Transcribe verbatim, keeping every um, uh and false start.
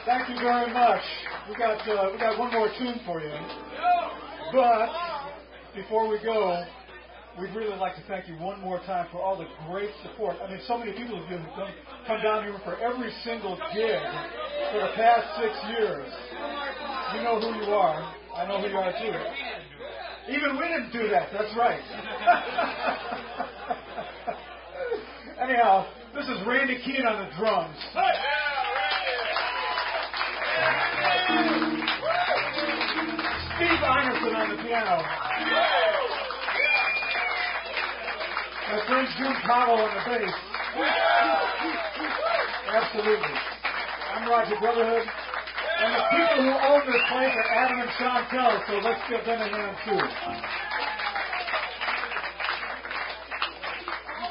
Thank you very much. We got uh, we got one more tune for you. But before we go, we'd really like to thank you one more time for all the great support. I mean, so many people have been come, come down here for every single gig for the past six years. You know who you are. I know who you are too. Even we didn't do that. That's right. Anyhow, this is Randy Keene on the drums. Steve Einerson on the piano. My friend June Powell on the bass. Absolutely. I'm Roger Brotherhood. And the people who own this place are Adam and Sean Keller, so let's give them a hand too.